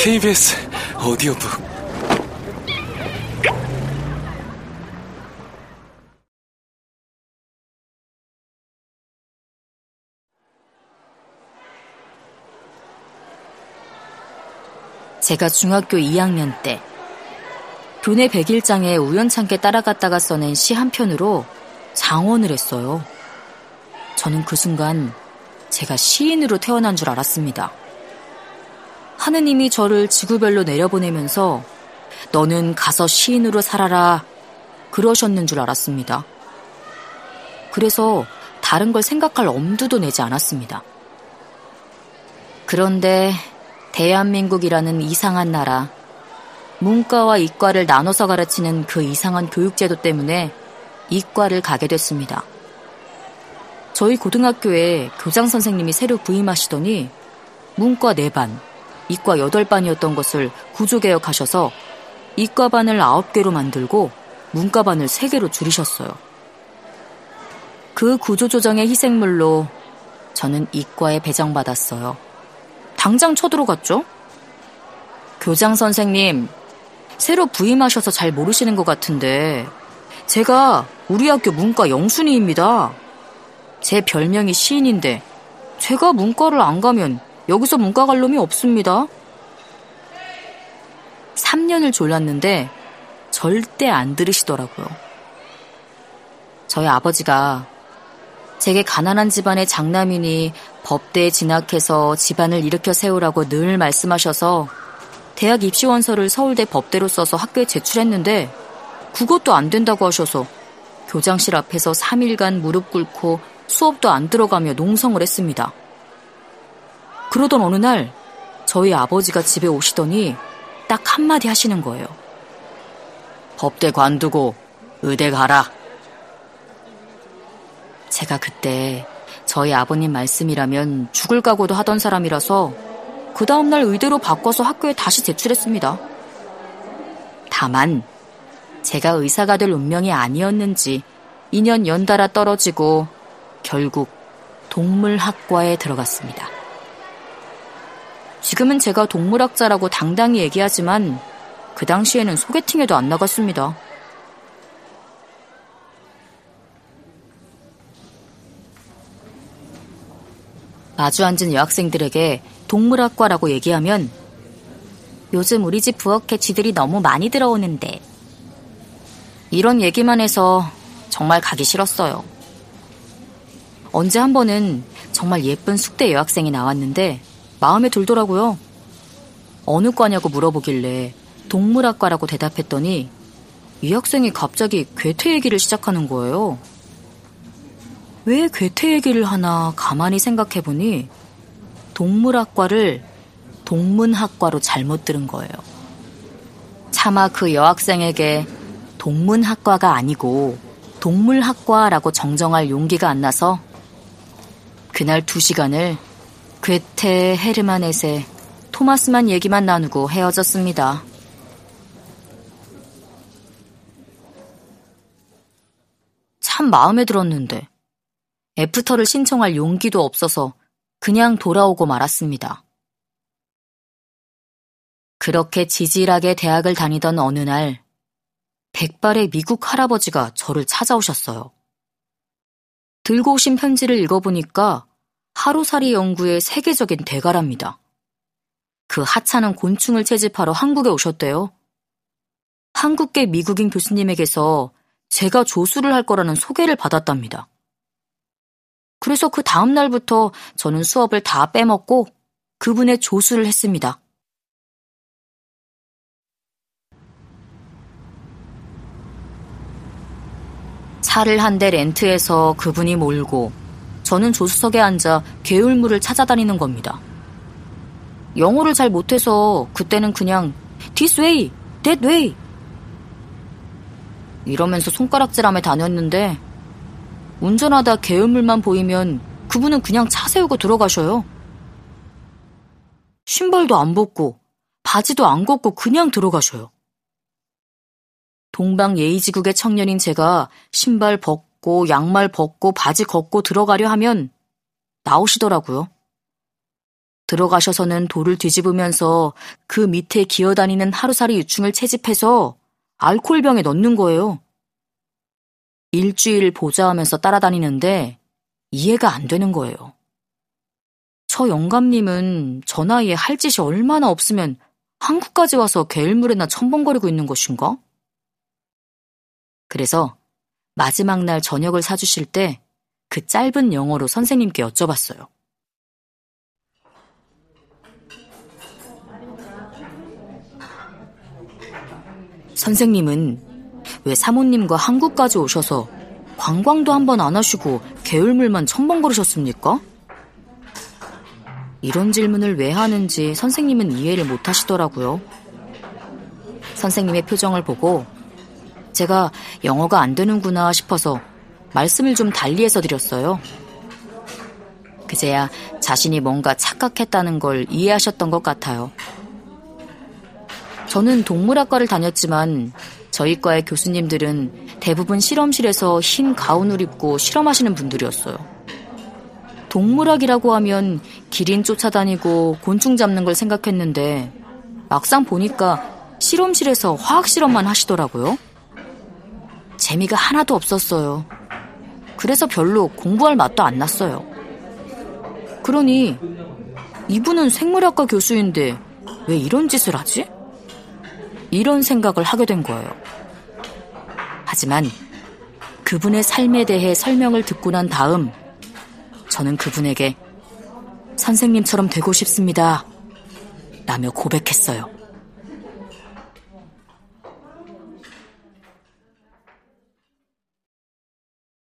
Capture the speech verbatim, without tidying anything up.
케이비에스 오디오북. 제가 중학교 이 학년 때 교내 백일장에 우연찮게 따라갔다가 써낸 시 한 편으로 장원을 했어요. 저는 그 순간 제가 시인으로 태어난 줄 알았습니다. 하느님이 저를 지구별로 내려보내면서 너는 가서 시인으로 살아라 그러셨는 줄 알았습니다. 그래서 다른 걸 생각할 엄두도 내지 않았습니다. 그런데 대한민국이라는 이상한 나라, 문과와 이과를 나눠서 가르치는 그 이상한 교육제도 때문에 이과를 가게 됐습니다. 저희 고등학교에 교장 선생님이 새로 부임하시더니 문과 네 반, 이과 여덟 반이었던 것을 구조개혁하셔서 이과반을 아홉 개로 만들고 문과반을 세 개로 줄이셨어요. 그 구조조정의 희생물로 저는 이과에 배정받았어요. 당장 쳐들어갔죠? 교장 선생님, 새로 부임하셔서 잘 모르시는 것 같은데 제가 우리 학교 문과 영순이입니다. 제 별명이 시인인데 제가 문과를 안 가면 여기서 문과 갈 놈이 없습니다. 삼 년을 졸랐는데 절대 안 들으시더라고요. 저희 아버지가 제게 가난한 집안의 장남이니 법대에 진학해서 집안을 일으켜 세우라고 늘 말씀하셔서 대학 입시원서를 서울대 법대로 써서 학교에 제출했는데 그것도 안 된다고 하셔서 교장실 앞에서 삼 일간 무릎 꿇고 수업도 안 들어가며 농성을 했습니다. 그러던 어느 날 저희 아버지가 집에 오시더니 딱 한마디 하시는 거예요. 법대 관두고 의대 가라. 제가 그때 저희 아버님 말씀이라면 죽을 각오도 하던 사람이라서 그 다음날 의대로 바꿔서 학교에 다시 제출했습니다. 다만 제가 의사가 될 운명이 아니었는지 이 년 연달아 떨어지고 결국 동물학과에 들어갔습니다. 지금은 제가 동물학자라고 당당히 얘기하지만 그 당시에는 소개팅에도 안 나갔습니다. 마주 앉은 여학생들에게 동물학과라고 얘기하면 요즘 우리 집 부엌에 쥐들이 너무 많이 들어오는데 이런 얘기만 해서 정말 가기 싫었어요. 언제 한 번은 정말 예쁜 숙대 여학생이 나왔는데 마음에 들더라고요. 어느 과냐고 물어보길래 동물학과라고 대답했더니 이 학생이 갑자기 괴테 얘기를 시작하는 거예요. 왜 괴테 얘기를 하나 가만히 생각해보니 동물학과를 동문학과로 잘못 들은 거예요. 차마 그 여학생에게 동문학과가 아니고 동물학과라고 정정할 용기가 안 나서 그날 두 시간을 괴테, 헤르만헤세, 토마스만 얘기만 나누고 헤어졌습니다. 참 마음에 들었는데 애프터를 신청할 용기도 없어서 그냥 돌아오고 말았습니다. 그렇게 지질하게 대학을 다니던 어느 날 백발의 미국 할아버지가 저를 찾아오셨어요. 들고 오신 편지를 읽어보니까 하루살이 연구의 세계적인 대가랍니다. 그 하찮은 곤충을 채집하러 한국에 오셨대요. 한국계 미국인 교수님에게서 제가 조수를 할 거라는 소개를 받았답니다. 그래서 그 다음 날부터 저는 수업을 다 빼먹고 그분의 조수를 했습니다. 차를 한 대 렌트해서 그분이 몰고 저는 조수석에 앉아 게을물을 찾아다니는 겁니다. 영어를 잘 못해서 그때는 그냥 This way, that way 이러면서 손가락질하며 다녔는데 운전하다 게을물만 보이면 그분은 그냥 차 세우고 들어가셔요. 신발도 안 벗고 바지도 안 걷고 그냥 들어가셔요. 동방예의지국의 청년인 제가 신발 벗고 양말 벗고 바지 걷고 들어가려 하면 나오시더라고요. 들어가셔서는 돌을 뒤집으면서 그 밑에 기어다니는 하루살이 유충을 채집해서 알코올병에 넣는 거예요. 일주일 보좌하면서 따라다니는데 이해가 안 되는 거예요. 저 영감님은 저 나이에 할 짓이 얼마나 없으면 한국까지 와서 게을물에나 첨벙거리고 있는 것인가? 그래서 마지막 날 저녁을 사주실 때 그 짧은 영어로 선생님께 여쭤봤어요. 선생님은 왜 사모님과 한국까지 오셔서 관광도 한번 안 하시고 게을물만 첨벙거리셨습니까? 이런 질문을 왜 하는지 선생님은 이해를 못 하시더라고요. 선생님의 표정을 보고 제가 영어가 안 되는구나 싶어서 말씀을 좀 달리해서 드렸어요. 그제야 자신이 뭔가 착각했다는 걸 이해하셨던 것 같아요. 저는 동물학과를 다녔지만 저희 과의 교수님들은 대부분 실험실에서 흰 가운을 입고 실험하시는 분들이었어요. 동물학이라고 하면 기린 쫓아다니고 곤충 잡는 걸 생각했는데 막상 보니까 실험실에서 화학 실험만 하시더라고요. 재미가 하나도 없었어요. 그래서 별로 공부할 맛도 안 났어요. 그러니 이분은 생물학과 교수인데 왜 이런 짓을 하지? 이런 생각을 하게 된 거예요. 하지만 그분의 삶에 대해 설명을 듣고 난 다음 저는 그분에게 선생님처럼 되고 싶습니다 라며 고백했어요.